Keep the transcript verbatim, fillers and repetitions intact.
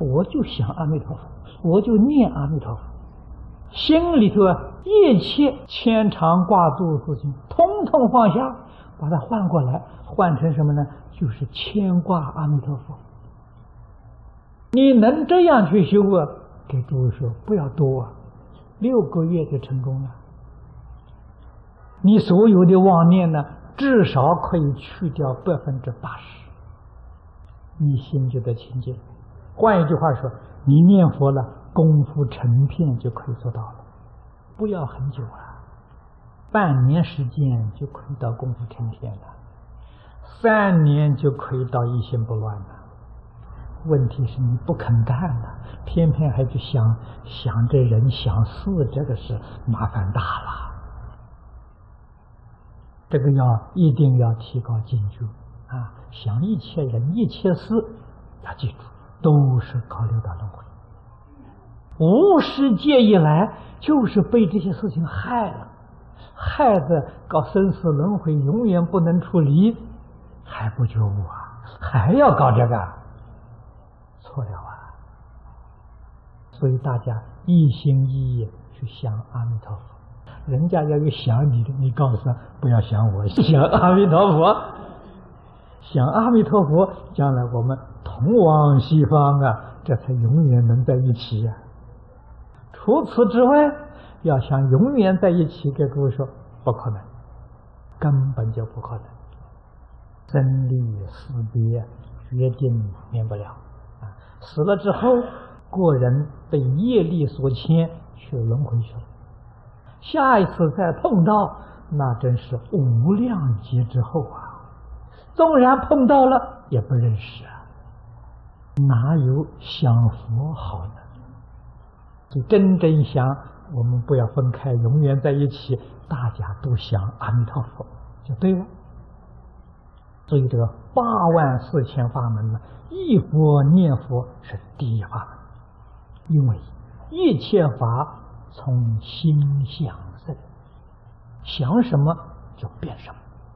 我就想阿弥陀佛，我就念阿弥陀佛，心里头啊一切牵肠挂肚的事情统统放下，把它换过来，换成什么呢？就是牵挂阿弥陀佛。你能这样去修啊，给诸位说不要多啊，六个月就成功了。你所有的妄念呢，至少可以去掉百分之八十，你心就得清净。换一句话说，你念佛了，功夫成片就可以做到了，不要很久啊，半年时间就可以到功夫成片了，三年就可以到一心不乱了。问题是你不肯干了，偏偏还去想想这人想事，这个是麻烦大了。这个要一定要提高警觉啊！想一切人一切事，要记住，都是考虑到轮回。无世界以来，就是被这些事情害了，害得搞生死轮回，永远不能出离，还不觉悟啊，还要搞这个，错了啊！所以大家一心一意去想阿弥陀佛。人家要有想你的，你告诉他不要想我，想阿弥陀佛，想阿弥陀佛，将来我们同往西方啊，这才永远能在一起呀、啊。除此之外，要想永远在一起，给诸位说不可能，根本就不可能，生离死别决定免不了啊！死了之后，个人被业力所牵去轮回去了。下一次再碰到，那真是无量劫之后啊！纵然碰到了，也不认识啊，哪有想佛好呢？就真正想，我们不要分开，永远在一起，大家都想阿弥陀佛，就对了。所以这个八万四千法门呢，忆佛念佛是第一法门，因为一切法从心想生，想什么就变什么。